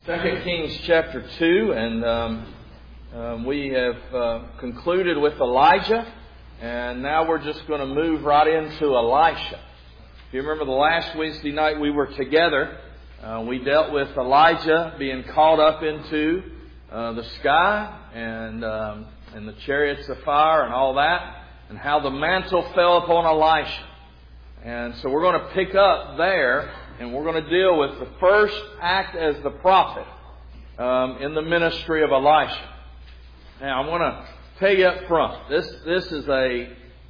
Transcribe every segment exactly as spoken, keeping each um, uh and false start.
Second Kings chapter two, and um, um, we have uh, concluded with Elijah, and now we're just going to move right into Elisha. If you remember the last Wednesday night we were together, uh, we dealt with Elijah being caught up into uh, the sky and, um, and the chariots of fire and all that, and how the mantle fell upon Elisha. And so we're going to pick up there. And we're going to deal with the first act as the prophet um, in the ministry of Elisha. Now, I want to tell you up front, this this is a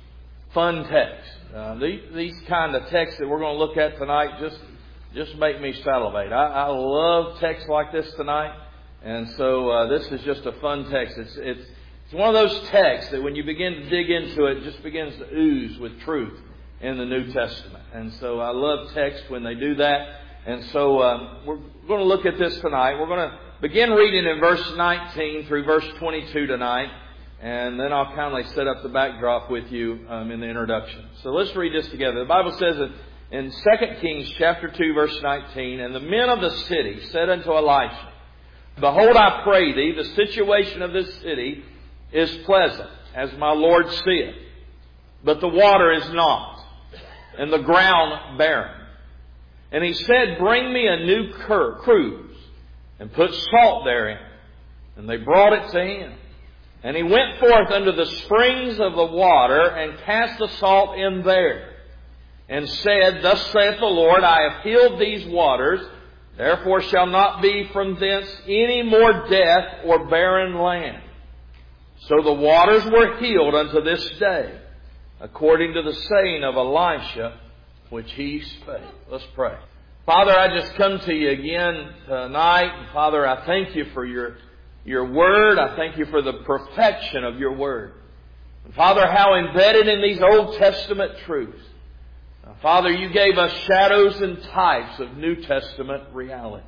fun text. Uh, these, these kind of texts that we're going to look at tonight just just make me salivate. I, I love texts like this tonight, and so uh, this is just a fun text. It's it's it's one of those texts that when you begin to dig into it, it just begins to ooze with truth in the New Testament. And so I love text when they do that. And so um, we're going to look at this tonight. We're going to begin reading in verse nineteen through verse twenty-two tonight. And then I'll kindly set up the backdrop with you um, in the introduction. So let's read this together. The Bible says in, in Second Kings chapter two, verse nineteen, "And the men of the city said unto Elisha, Behold, I pray thee, the situation of this city is pleasant, as my Lord seeth, but the water is not, and the ground barren. And he said, Bring me a new cur- cruse, and put salt therein. And they brought it to him. And he went forth unto the springs of the water, and cast the salt in there, and said, Thus saith the Lord, I have healed these waters, therefore shall not be from thence any more death or barren land. So the waters were healed unto this day, according to the saying of Elisha, which he spake." Let's pray. Father, I just come to you again tonight. And Father, I thank you for your, your word. I thank you for the perfection of your word. And Father, how embedded in these Old Testament truths. Now, Father, you gave us shadows and types of New Testament reality.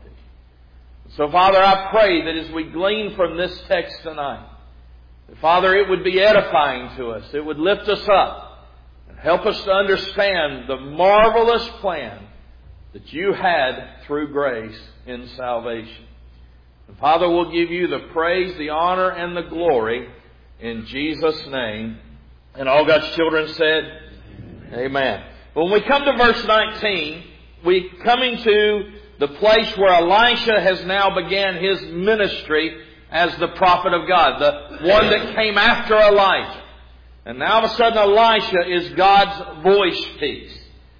So Father, I pray that as we glean from this text tonight, Father, it would be edifying to us. It would lift us up and help us to understand the marvelous plan that you had through grace in salvation. And Father, we'll give you the praise, the honor, and the glory in Jesus' name. And all God's children said, Amen. Amen. When we come to verse nineteen, we come into the place where Elisha has now began his ministry as the prophet of God, the one that came after Elijah. And now all of a sudden Elisha is God's voice piece.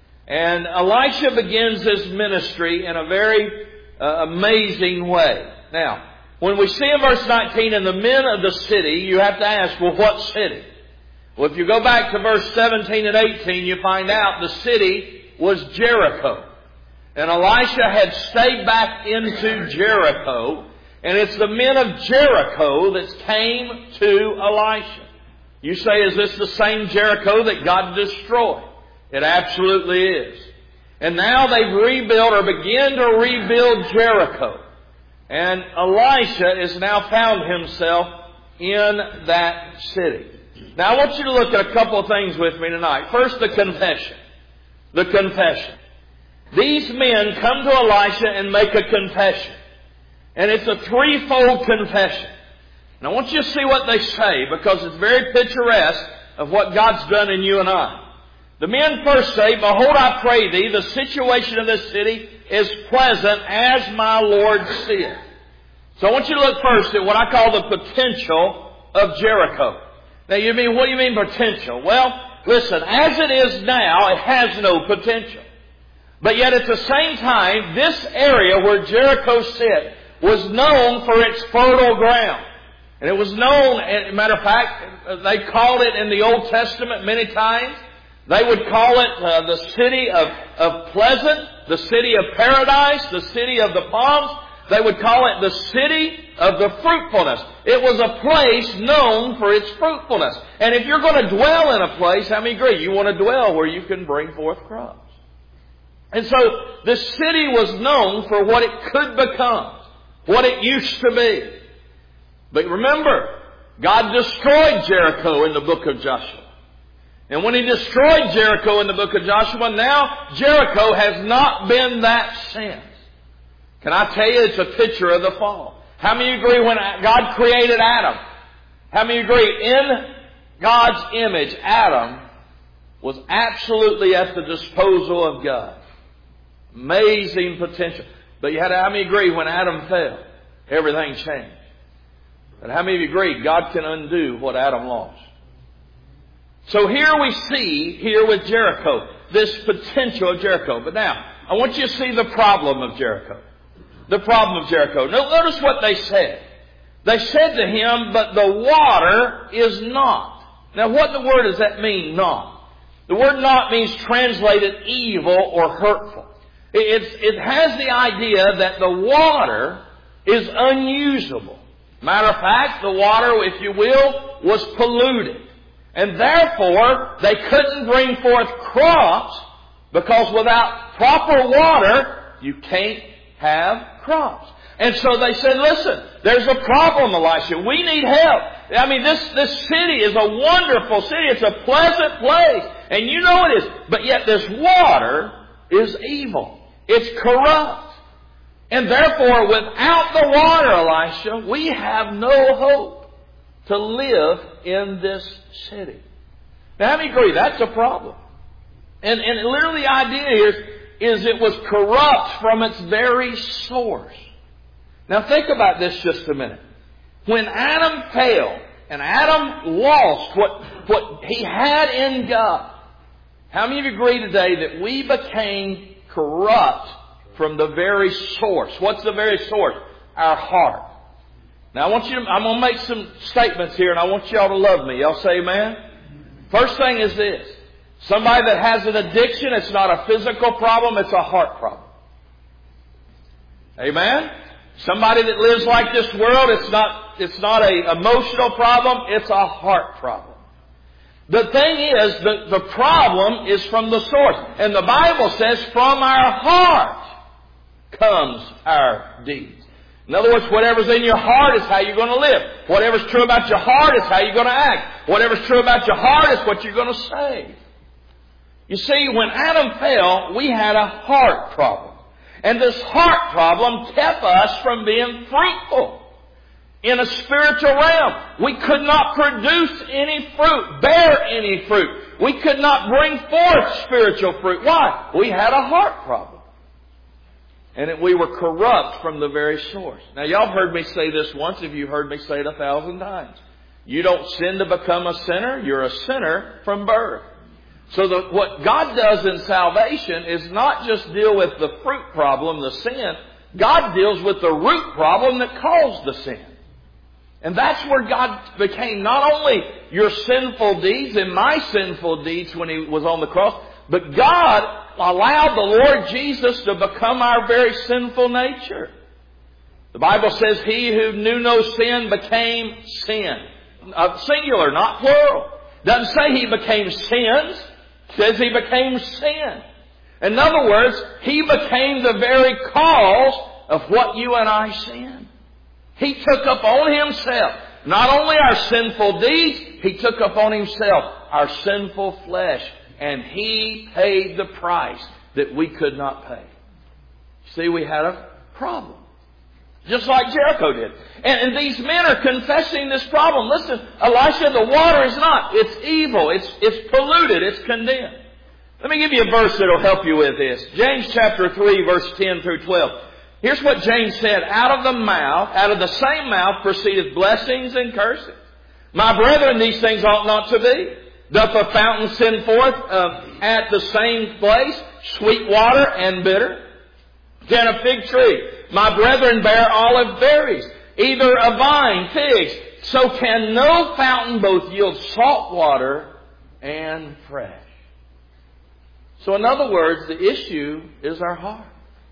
And Elisha begins his ministry in a very uh, amazing way. Now, when we see in verse nineteen, "And the men of the city," you have to ask, well, what city? Well, if you go back to verse seventeen and eighteen, you find out the city was Jericho. And Elisha had stayed back into Jericho. And it's the men of Jericho that came to Elisha. You say, is this the same Jericho that God destroyed? It absolutely is. And now they've rebuilt or begin to rebuild Jericho. And Elisha is now found himself in that city. Now I want you to look at a couple of things with me tonight. First, the confession. The confession. These men come to Elisha and make a confession. And it's a threefold confession. And I want you to see what they say, because it's very picturesque of what God's done in you and I. The men first say, "Behold, I pray thee, the situation of this city is pleasant, as my Lord seeth." So I want you to look first at what I call the potential of Jericho. Now you mean, what do you mean potential? Well, listen, as it is now, it has no potential. But yet at the same time, this area where Jericho sits was known for its fertile ground. And it was known, as a matter of fact, they called it in the Old Testament many times. They would call it uh, the city of, of pleasant, the city of paradise, the city of the palms. They would call it the city of the fruitfulness. It was a place known for its fruitfulness. And if you're going to dwell in a place, how many agree? You want to dwell where you can bring forth crops. And so the city was known for what it could become, what it used to be. But remember, God destroyed Jericho in the book of Joshua. And when He destroyed Jericho in the book of Joshua, now Jericho has not been that since. Can I tell you, it's a picture of the fall. How many agree when God created Adam? How many agree in God's image, Adam was absolutely at the disposal of God? Amazing potential. But you had to, how many agree when Adam fell, everything changed? And how many of you agree God can undo what Adam lost? So here we see, here with Jericho, this potential of Jericho. But now, I want you to see the problem of Jericho. The problem of Jericho. Notice what they said. They said to him, but the water is not. Now what in the word does that mean, not? The word not means translated evil or hurtful. It's, it has the idea that the water is unusable. Matter of fact, the water, if you will, was polluted. And therefore, they couldn't bring forth crops because without proper water, you can't have crops. And so they said, listen, there's a problem, Elisha. We need help. I mean, this, this city is a wonderful city. It's a pleasant place. And you know it is. But yet this water is evil. It's corrupt. And therefore, without the water, Elisha, we have no hope to live in this city. Now, how many agree that's a problem? And, and literally the idea here is, is it was corrupt from its very source. Now think about this just a minute. When Adam failed and Adam lost what, what he had in God, how many of you agree today that we became corrupt from the very source? What's the very source? Our heart. Now I want you to, I'm going to make some statements here and I want y'all to love me. Y'all say amen? First thing is this. Somebody that has an addiction, it's not a physical problem, it's a heart problem. Amen? Somebody that lives like this world, it's not, it's not an emotional problem, it's a heart problem. The thing is, the, the problem is from the source. And the Bible says, from our heart comes our deeds. In other words, whatever's in your heart is how you're going to live. Whatever's true about your heart is how you're going to act. Whatever's true about your heart is what you're going to say. You see, when Adam fell, we had a heart problem. And this heart problem kept us from being fruitful in a spiritual realm. We could not produce any fruit, bear any fruit. We could not bring forth spiritual fruit. Why? We had a heart problem. And it, we were corrupt from the very source. Now, y'all have heard me say this once. If you've heard me say it a thousand times. You don't sin to become a sinner. You're a sinner from birth. So the, what God does in salvation is not just deal with the fruit problem, the sin. God deals with the root problem that caused the sin. And that's where God became not only your sinful deeds and my sinful deeds when He was on the cross, but God allowed the Lord Jesus to become our very sinful nature. The Bible says He who knew no sin became sin. Uh, singular, not plural. Doesn't say He became sins. It says He became sin. In other words, He became the very cause of what you and I sin. He took upon Himself not only our sinful deeds, He took upon Himself our sinful flesh. And He paid the price that we could not pay. See, we had a problem. Just like Jericho did. And, and these men are confessing this problem. Listen, Elisha, the water is not. It's evil. It's, it's polluted. It's condemned. Let me give you a verse that will help you with this. James chapter three, verse ten through twelve. Here's what James said. Out of the mouth, out of the same mouth proceedeth blessings and curses. My brethren, these things ought not to be. Doth a fountain send forth uh, at the same place sweet water and bitter? Can a fig tree, my brethren, bear olive berries? Either a vine, figs. So can no fountain both yield salt water and fresh. So in other words, the issue is our heart.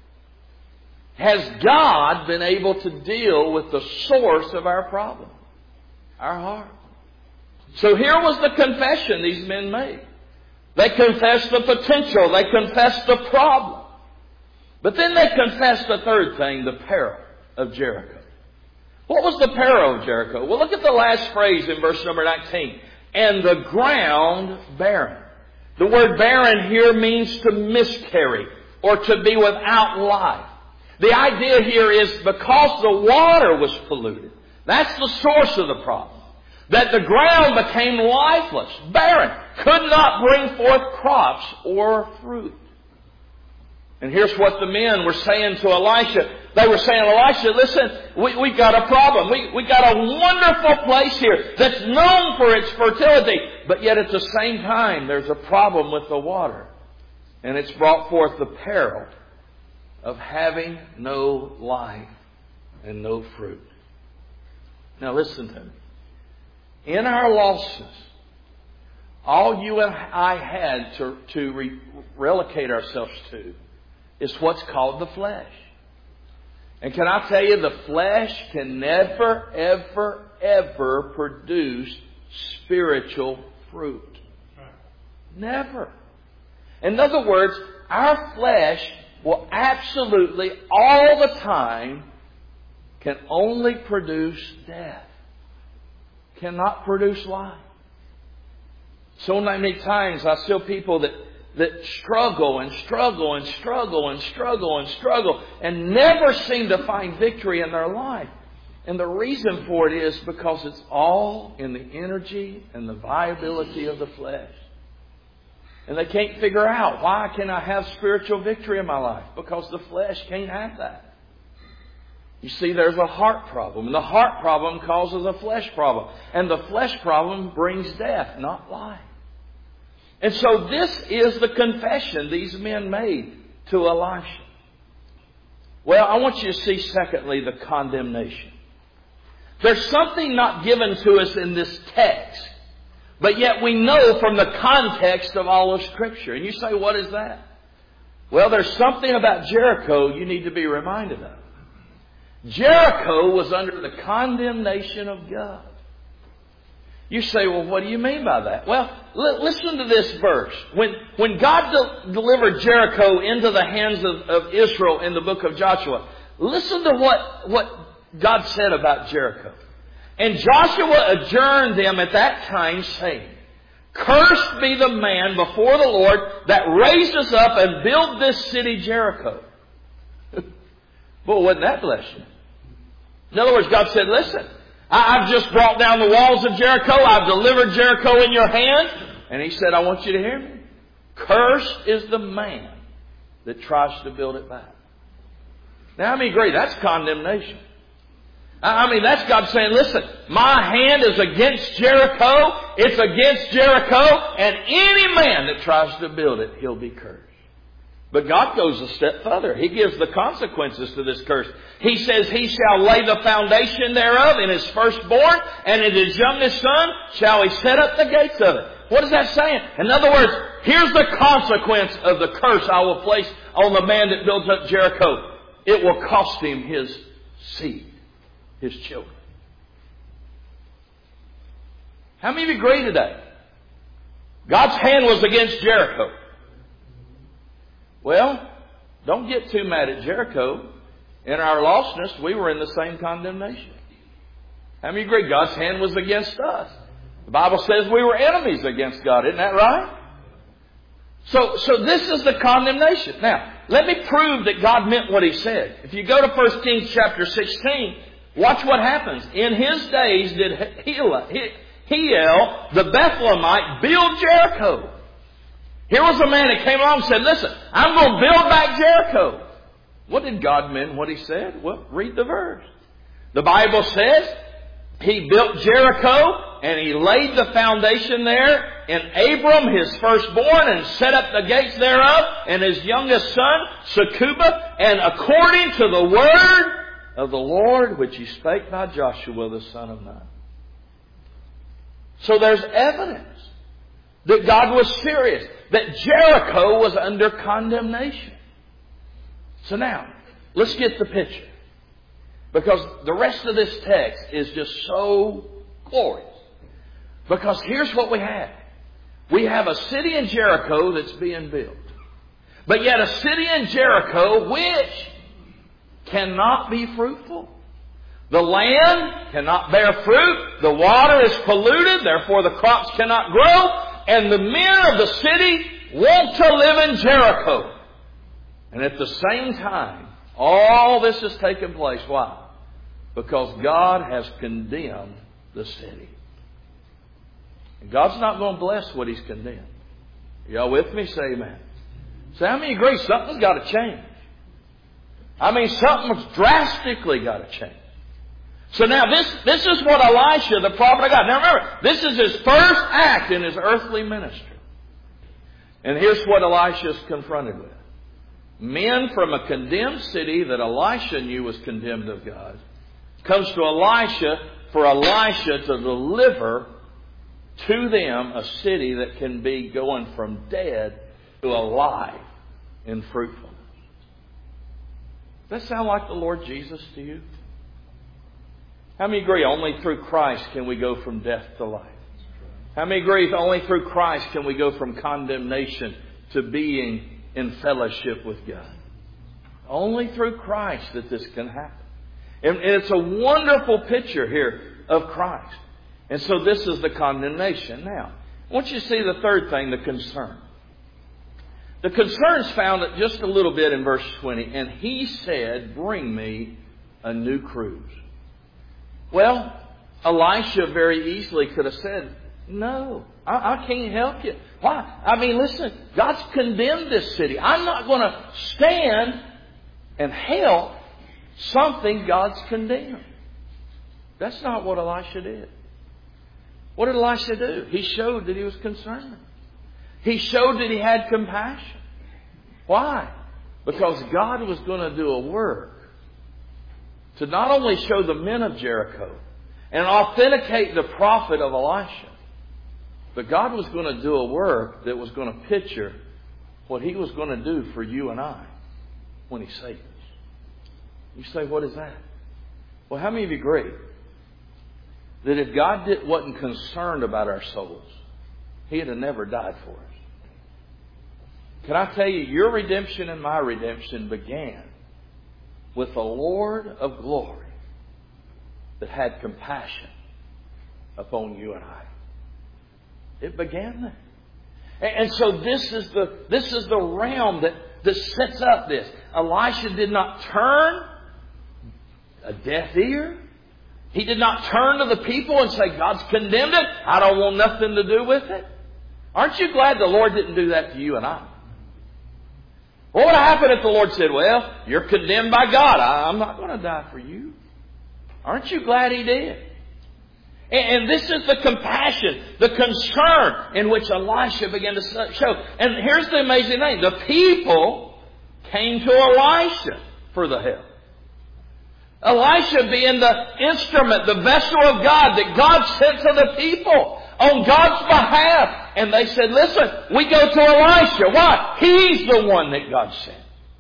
Has God been able to deal with the source of our problem? Our heart. So here was the confession these men made. They confessed the potential. They confessed the problem. But then they confessed the third thing, the peril of Jericho. What was the peril of Jericho? Well, look at the last phrase in verse number nineteen. And the ground barren. The word barren here means to miscarry or to be without life. The idea here is because the water was polluted. That's the source of the problem. That the ground became lifeless, barren, could not bring forth crops or fruit. And here's what the men were saying to Elisha. They were saying, Elisha, listen, we, we've got a problem. We, we've got a wonderful place here that's known for its fertility. But yet at the same time, there's a problem with the water. And it's brought forth the peril of having no life and no fruit. Now listen to me. In our lostness, all you and I had to, to re- relocate ourselves to is what's called the flesh. And can I tell you, the flesh can never, ever, ever produce spiritual fruit. Never. In other words, our flesh will absolutely, all the time, can only produce death. Cannot produce life. So many times I see people that, that struggle and struggle and struggle and struggle and struggle and never seem to find victory in their life. And the reason for it is because it's all in the energy and the viability of the flesh. And they can't figure out, why can I have spiritual victory in my life? Because the flesh can't have that. You see, there's a heart problem. And the heart problem causes a flesh problem. And the flesh problem brings death, not life. And so this is the confession these men made to Elisha. Well, I want you to see, secondly, the condemnation. There's something not given to us in this text, but yet we know from the context of all of Scripture. And you say, what is that? Well, there's something about Jericho you need to be reminded of. Jericho was under the condemnation of God. You say, well, what do you mean by that? Well, l- listen to this verse. When, when God de- delivered Jericho into the hands of, of Israel in the book of Joshua, listen to what, what God said about Jericho. And Joshua adjourned them at that time, saying, Cursed be the man before the Lord that raised us up and built this city Jericho. Boy, wouldn't that bless you? In other words, God said, listen, I've just brought down the walls of Jericho. I've delivered Jericho in your hand. And He said, I want you to hear me. Cursed is the man that tries to build it back. Now, how many agree? That's condemnation. I mean, that's God saying, listen, my hand is against Jericho. It's against Jericho. And any man that tries to build it, he'll be cursed. But God goes a step further. He gives the consequences to this curse. He says, He shall lay the foundation thereof in His firstborn, and in His youngest son shall He set up the gates of it. What is that saying? In other words, here's the consequence of the curse I will place on the man that builds up Jericho. It will cost him his seed, his children. How many of you agree today? God's hand was against Jericho. Well, don't get too mad at Jericho. In our lostness, we were in the same condemnation. How many agree? God's hand was against us. The Bible says we were enemies against God. Isn't that right? So, so this is the condemnation. Now, let me prove that God meant what He said. If you go to First Kings chapter sixteen, watch what happens. In his days did Hiel, Hiel the Bethlehemite, build Jericho. Here was a man that came along and said, listen, I'm going to build back Jericho. What did God mean what He said? Well, read the verse. The Bible says He built Jericho and He laid the foundation there in Abram, his firstborn, and set up the gates thereof, and his youngest son, Sekubah, and according to the word of the Lord, which He spake by Joshua the son of Nun. So there's evidence that God was serious, that Jericho was under condemnation. So now, let's get the picture. Because the rest of this text is just so glorious. Because here's what we have. We have a city in Jericho that's being built. But yet a city in Jericho which cannot be fruitful. The land cannot bear fruit. The water is polluted. Therefore the crops cannot grow. And the men of the city want to live in Jericho. And at the same time, All this has taken place. Why? Because God has condemned the city. And God's not going to bless what He's condemned. Y'all with me? Say amen. Say, how many agree something's got to change? I mean, something's drastically got to change. So now this, this is what Elisha, the prophet of God. Now remember, this is his first act in his earthly ministry. And here's what Elisha is confronted with. Men from a condemned city that Elisha knew was condemned of God comes to Elisha for Elisha to deliver to them a city that can be going from dead to alive in fruitfulness. Does that sound like the Lord Jesus to you? How many agree only through Christ can we go from death to life? How many agree only through Christ can we go from condemnation to being in fellowship with God? Only through Christ that this can happen. And it's a wonderful picture here of Christ. And so this is the condemnation. Now, I want you to see the third thing, the concern. The concern is found just a little bit in verse twenty. And he said, bring me a new cruse. Well, Elisha very easily could have said, no, I, I can't help you. Why? I mean, listen, God's condemned this city. I'm not going to stand and help something God's condemned. That's not what Elisha did. What did Elisha do? He showed that he was concerned. He showed that he had compassion. Why? Because God was going to do a work to not only show the men of Jericho and authenticate the prophet of Elisha, but God was going to do a work that was going to picture what He was going to do for you and I when He saved us. You say, what is that? Well, how many of you agree that if God did, wasn't concerned about our souls, He'd have never died for us? Can I tell you, your redemption and my redemption began with the Lord of glory that had compassion upon you and I. It began there. And so this is the, this is the realm that, that sets up this. Elisha did not turn a deaf ear. He did not turn to the people and say, God's condemned it. I don't want nothing to do with it. Aren't you glad the Lord didn't do that to you and I? What would happen if the Lord said, well, you're condemned by God. I'm not going to die for you. Aren't you glad He did? And this is the compassion, the concern in which Elisha began to show. And here's the amazing thing. The people came to Elisha for the help. Elisha being the instrument, the vessel of God that God sent to the people on God's behalf. And they said, listen, we go to Elisha. Why? He's the one that God sent.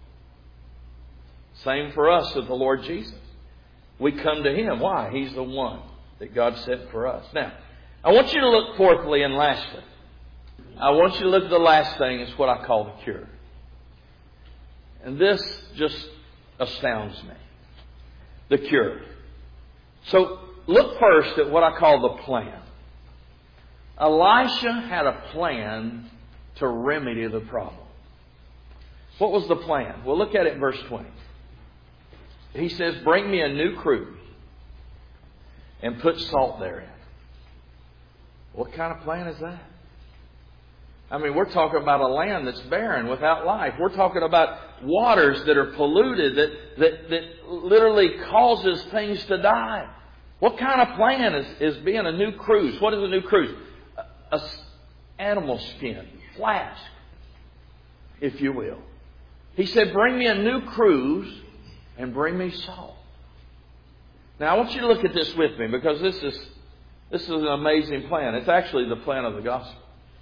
Same for us with the Lord Jesus. We come to Him. Why? He's the one that God sent for us. Now, I want you to look fourthly and lastly. I want you to look at the last thing. It's what I call the cure. And this just astounds me. The cure. So look first at what I call the plan. Elisha had a plan to remedy the problem. What was the plan? Well, look at it in verse twenty. He says, bring me a new cruse and put salt therein. What kind of plan is that? I mean, we're talking about a land that's barren, without life. We're talking about waters that are polluted, that, that, that literally causes things to die. What kind of plan is, is being a new cruse? What is a new cruse? A, a animal skin, flask, if you will. He said, bring me a new cruse and bring me salt. Now, I want you to look at this with me, because this is, this is an amazing plan. It's actually the plan of the gospel.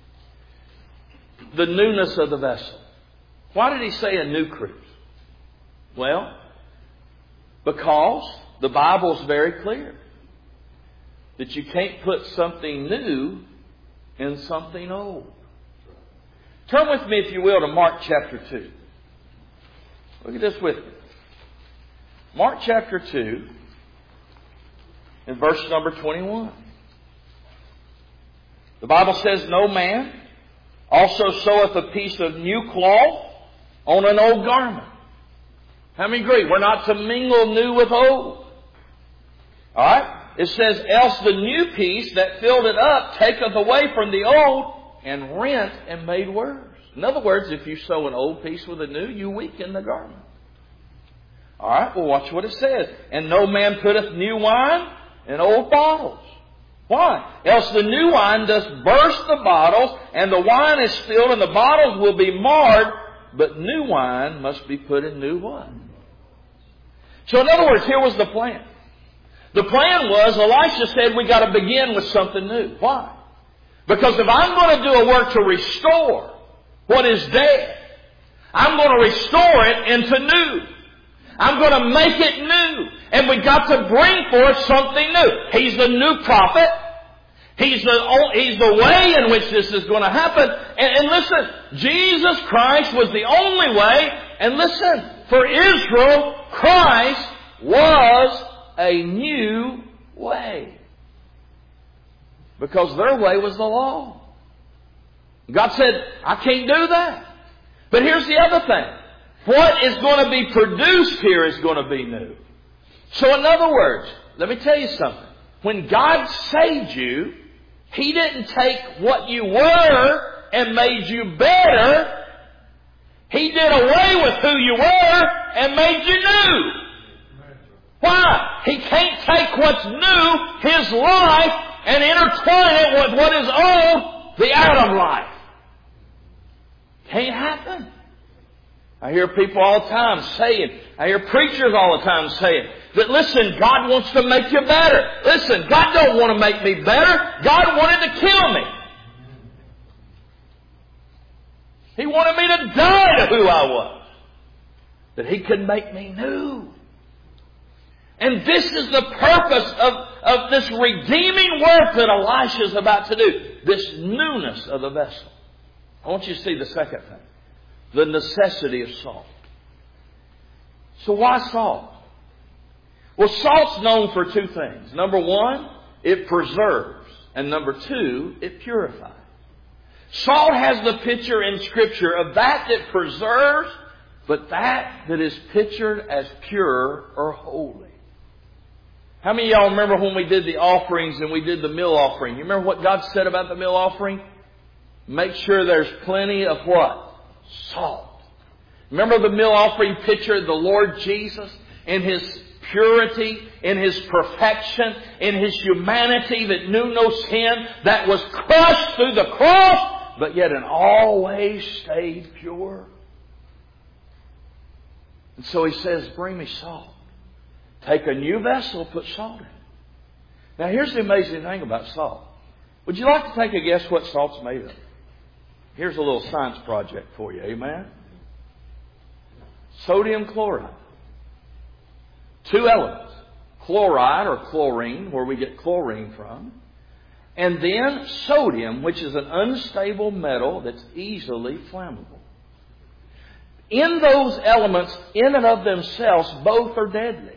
The newness of the vessel. Why did he say a new cruse? Well, because the Bible's very clear that you can't put something new in something old. Turn with me, if you will, to Mark chapter two. Look at this with me. Mark chapter two, in verse number twenty-one. The Bible says, no man also seweth a piece of new cloth on an old garment. How many agree? We're not to mingle new with old. Alright? It says, else the new piece that filled it up taketh away from the old and rent and made worse. In other words, if you sew an old piece with a new, you weaken the garment. Alright, well watch what it says. And no man putteth new wine in old bottles. Why? Else the new wine doth burst the bottles, and the wine is spilled, and the bottles will be marred, but new wine must be put in new what? So in other words, here was the plan. The plan was, Elisha said, we got to begin with something new. Why? Because if I'm going to do a work to restore what is dead, I'm going to restore it into new. I'm going to make it new. And we got to bring forth something new. He's the new prophet. He's the, he's the way in which this is going to happen. And, and listen, Jesus Christ was the only way. And listen, for Israel, Christ was a new way. Because their way was the law. God said, I can't do that. But here's the other thing. What is going to be produced here is going to be new. So in other words, let me tell you something. When God saved you, He didn't take what you were and made you better. He did away with who you were and made you new. Why? He can't take what's new, His life, and intertwine it with what is old, the Adam life. Can't happen. I hear people all the time saying, I hear preachers all the time saying, that listen, God wants to make you better. Listen, God don't want to make me better. God wanted to kill me. He wanted me to die to who I was. That He could make me new. And this is the purpose of, of this redeeming work that Elisha is about to do. This newness of the vessel. I want you to see the second thing. The necessity of salt. So why salt? Well, salt's known for two things. Number one, it preserves. And number two, it purifies. Salt has the picture in Scripture of that that preserves, but that that is pictured as pure or holy. How many of y'all remember when we did the offerings and we did the meal offering? You remember what God said about the meal offering? Make sure there's plenty of what? Salt. Remember the meal offering pictured the Lord Jesus in His purity, in His perfection, in His humanity that knew no sin, that was crushed through the cross, but yet in all ways stayed pure. And so He says, bring me salt. Take a new vessel, put salt in it. Now here's the amazing thing about salt. Would you like to take a guess what salt's made of? Here's a little science project for you. Amen? Sodium chloride. Two elements. Chloride or chlorine, where we get chlorine from. And then sodium, which is an unstable metal that's easily flammable. In those elements, in and of themselves, both are deadly.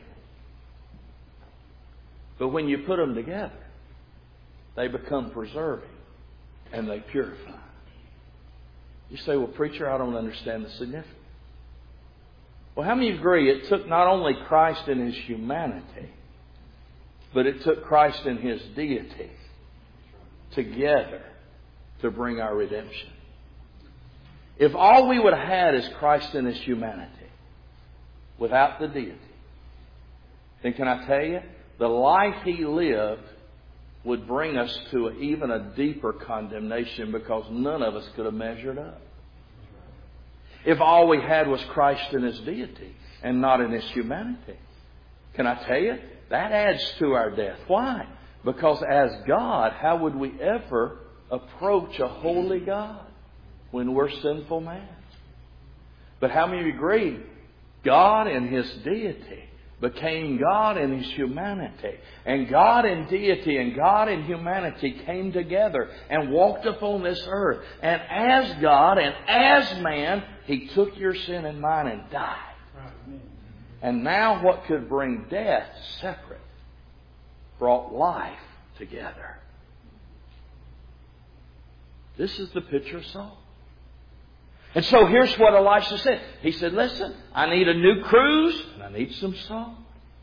But when you put them together, they become preserving and they purify. You say, well, preacher, I don't understand the significance. Well, how many agree it took not only Christ in His humanity, but it took Christ in His deity together to bring our redemption? If all we would have had is Christ in His humanity, without the deity, then can I tell you, the life He lived would bring us to even a deeper condemnation because none of us could have measured up. If all we had was Christ in His deity and not in His humanity. Can I tell you? That adds to our death. Why? Because as God, how would we ever approach a holy God when we're sinful man? But how many agree? God in His deity became God in His humanity. And God in deity and God in humanity came together and walked upon this earth. And as God and as man, He took your sin and mine and died. And now what could bring death separate brought life together. This is the picture of salt. And so here's what Elisha said. He said, listen, I need a new cruse and I need some salt.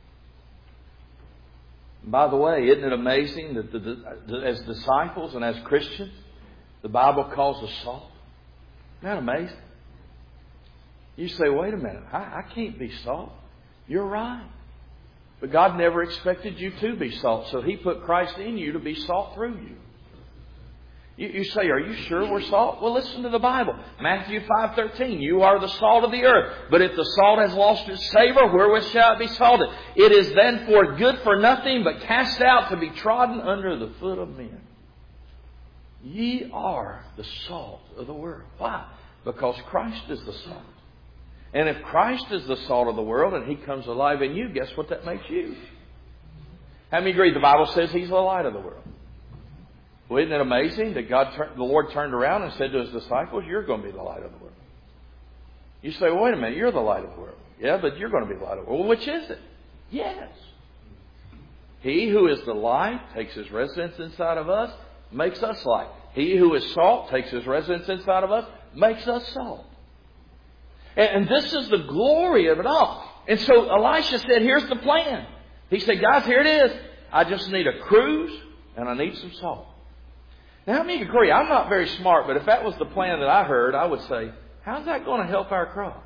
And by the way, isn't it amazing that the, the, as disciples and as Christians, the Bible calls us salt? Isn't that amazing? You say, wait a minute, I, I can't be salt. You're right. But God never expected you to be salt, so He put Christ in you to be salt through you. You, you say, are you sure we're salt? Well, listen to the Bible. Matthew five thirteen, you are the salt of the earth. But if the salt has lost its savor, wherewith shall it be salted? It is then for good for nothing, but cast out to be trodden under the foot of men. Ye are the salt of the world. Why? Because Christ is the salt. And if Christ is the salt of the world and He comes alive in you, guess what that makes you? How many agree the Bible says He's the light of the world? Well, isn't it amazing that God, the Lord turned around and said to His disciples, you're going to be the light of the world. You say, well, wait a minute, you're the light of the world. Yeah, but you're going to be the light of the world. Well, which is it? Yes. He who is the light takes His residence inside of us, makes us light. He who is salt takes His residence inside of us, makes us salt. And this is the glory of it all. And so Elisha said, here's the plan. He said, guys, here it is. I just need a cruse and I need some salt. Now, how many agree? I'm not very smart, but if that was the plan that I heard, I would say, how's that going to help our crops?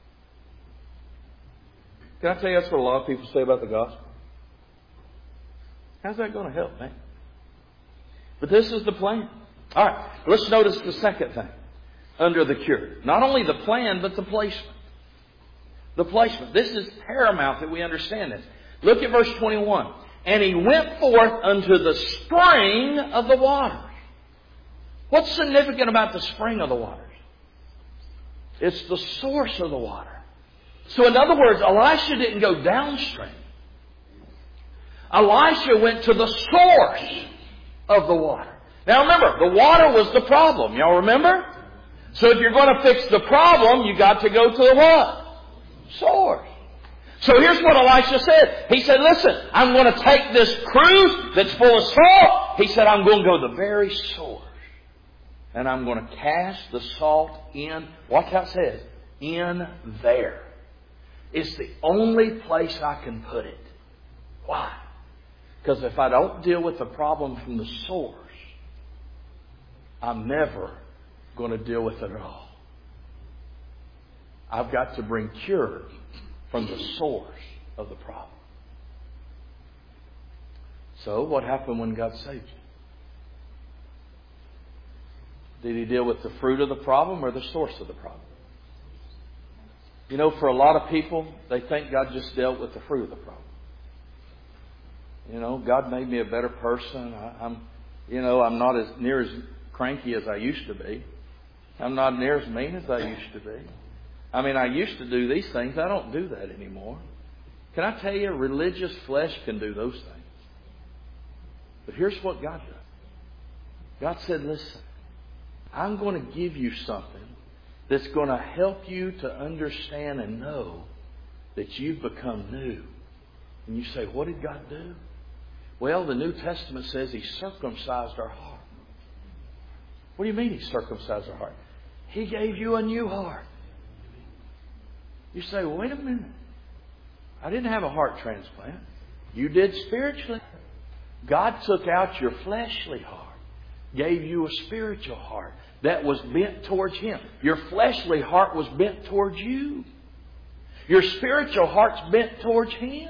Can I tell you that's what a lot of people say about the gospel? How's that going to help, man? But this is the plan. All right, let's notice the second thing under the cure. Not only the plan, but the placement. The placement. This is paramount that we understand this. Look at verse twenty-one. And he went forth unto the spring of the waters. What's significant about the spring of the waters? It's the source of the water. So in other words, Elisha didn't go downstream. Elisha went to the source of the water. Now remember, the water was the problem. Y'all remember? So if you're going to fix the problem, you got to go to the what? Source. So here's what Elisha said. He said, listen, I'm going to take this cruse that's full of salt. He said, I'm going to go to the very source. And I'm going to cast the salt in. Watch how it says. In there. It's the only place I can put it. Why? Because if I don't deal with the problem from the source, I'm never going to deal with it at all. I've got to bring cure from the source of the problem. So what happened when God saved you? Did He deal with the fruit of the problem or the source of the problem? You know, for a lot of people, they think God just dealt with the fruit of the problem. You know, God made me a better person. I, I'm, you know, I'm not as near as cranky as I used to be. I'm not near as mean as I used to be. I mean, I used to do these things. I don't do that anymore. Can I tell you, religious flesh can do those things. But here's what God does. God said, listen, I'm going to give you something that's going to help you to understand and know that you've become new. And you say, what did God do? Well, the New Testament says He circumcised our heart. What do you mean He circumcised our heart? He gave you a new heart. You say, well, wait a minute. I didn't have a heart transplant. You did spiritually. God took out your fleshly heart, gave you a spiritual heart that was bent towards Him. Your fleshly heart was bent towards you. Your spiritual heart's bent towards Him.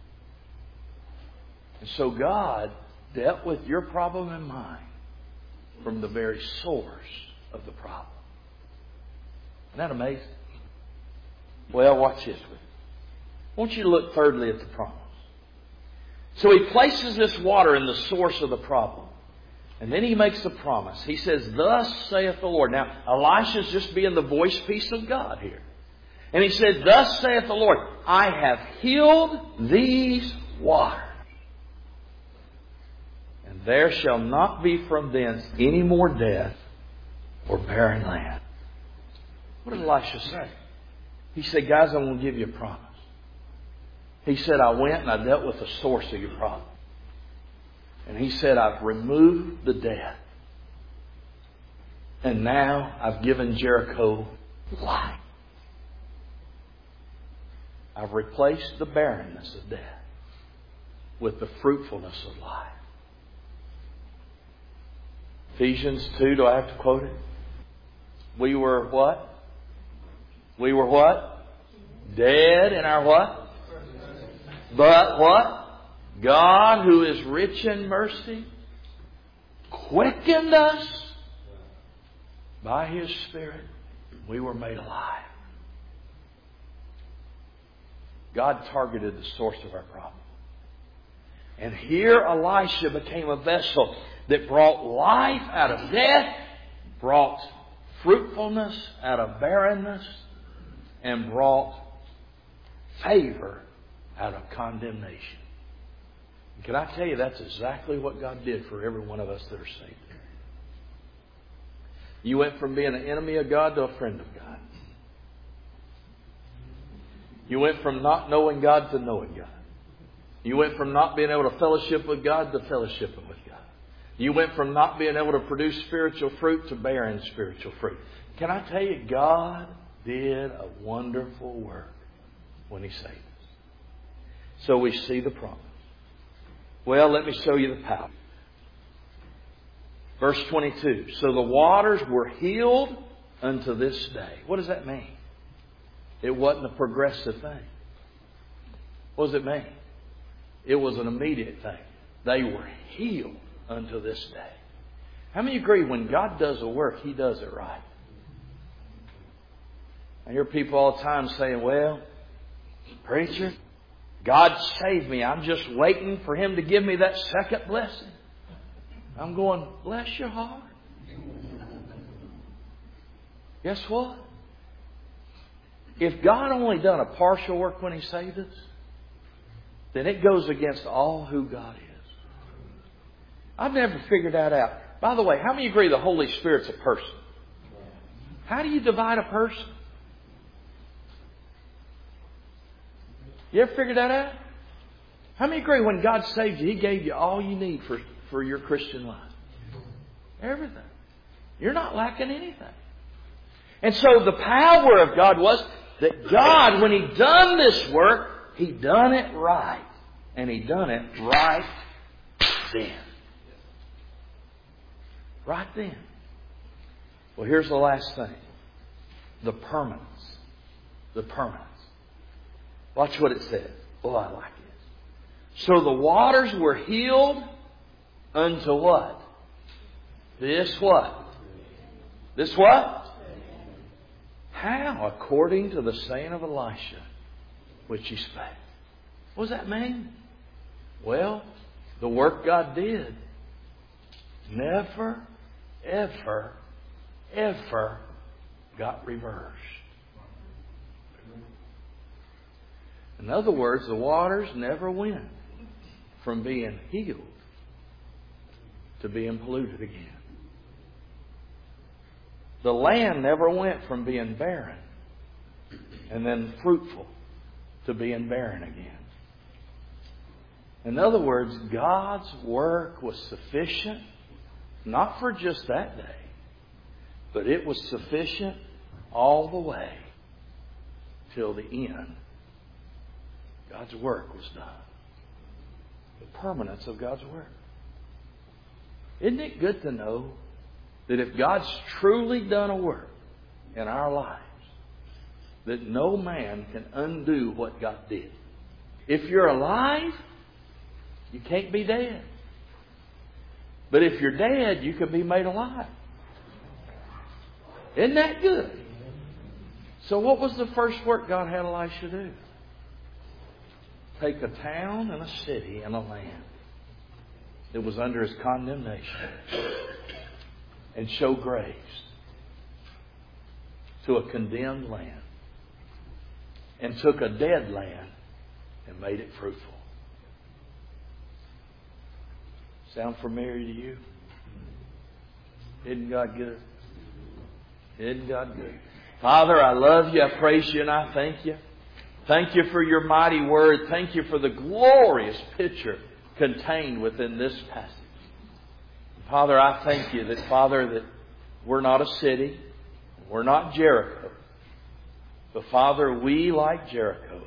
And so God dealt with your problem and mine from the very source of the problem. Isn't that amazing? Well, watch this with me. I want you to look thirdly at the promise. So He places this water in the source of the problem. And then He makes the promise. He says, thus saith the Lord. Now, Elisha's just being the voice piece of God here. And he said, thus saith the Lord, I have healed these waters. And there shall not be from thence any more death or barren land. What did Elisha say? He said, guys, I'm going to give you a promise. He said, I went and I dealt with the source of your problem. And He said, I've removed the death. And now I've given Jericho life. I've replaced the barrenness of death with the fruitfulness of life. Ephesians two, do I have to quote it? We were what? We were what? Dead in our what? But what? God, who is rich in mercy, quickened us by His Spirit. We were made alive. God targeted the source of our problem. And here Elisha became a vessel that brought life out of death, brought fruitfulness out of barrenness, and brought favor out of condemnation. And can I tell you, that's exactly what God did for every one of us that are saved. You went from being an enemy of God to a friend of God. You went from not knowing God to knowing God. You went from not being able to fellowship with God to fellowshipping with God. You went from not being able to produce spiritual fruit to bearing spiritual fruit. Can I tell you, God did a wonderful work when He saved us. So we see the promise. Well, let me show you the power. Verse twenty-two. So the waters were healed unto this day. What does that mean? It wasn't a progressive thing. What does it mean? It was an immediate thing. They were healed unto this day. How many agree when God does a work, He does it right? I hear people all the time saying, well, preacher, God saved me. I'm just waiting for Him to give me that second blessing. I'm going, bless your heart. Guess what? If God only done a partial work when He saved us, then it goes against all who God is. I've never figured that out. By the way, how many agree the Holy Spirit's a person? How do you divide a person? You ever figured that out? How many agree when God saved you, He gave you all you need for, for your Christian life? Everything. You're not lacking anything. And so the power of God was that God, when He done this work, He done it right. And He done it right then. Right then. Well, here's the last thing. The permanence. The permanence. Watch what it says. Oh, I like it. So the waters were healed unto what? This what? This what? How? According to the saying of Elisha, which He spake. What does that mean? Well, the work God did never, ever, ever got reversed. In other words, the waters never went from being healed to being polluted again. The land never went from being barren and then fruitful to being barren again. In other words, God's work was sufficient, not for just that day, but it was sufficient all the way till the end. God's work was done. The permanence of God's work. Isn't it good to know that if God's truly done a work in our lives, that no man can undo what God did? If you're alive, you can't be dead. But if you're dead, you can be made alive. Isn't that good? So what was the first work God had Elisha do? Take a town and a city and a land that was under his condemnation and show grace to a condemned land, and took a dead land and made it fruitful. Sound familiar to you? Isn't God good? Isn't God good? Father, I love you, I praise you, and I thank you. Thank you for your mighty word. Thank you for the glorious picture contained within this passage. Father, I thank you that, Father, that we're not a city, we're not Jericho, But Father, we, like Jericho,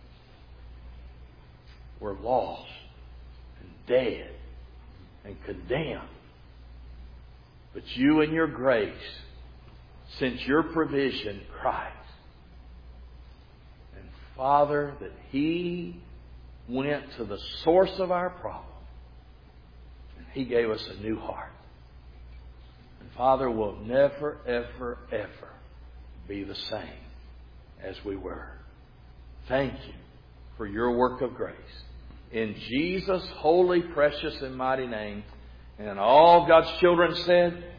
were lost and dead and condemned. But You in Your grace sent Your provision, Christ. And Father, that He went to the source of our problem. And He gave us a new heart. And Father, we'll never, ever, ever be the same as we were. Thank You for Your work of grace. In Jesus' holy, precious, and mighty name. And all God's children said,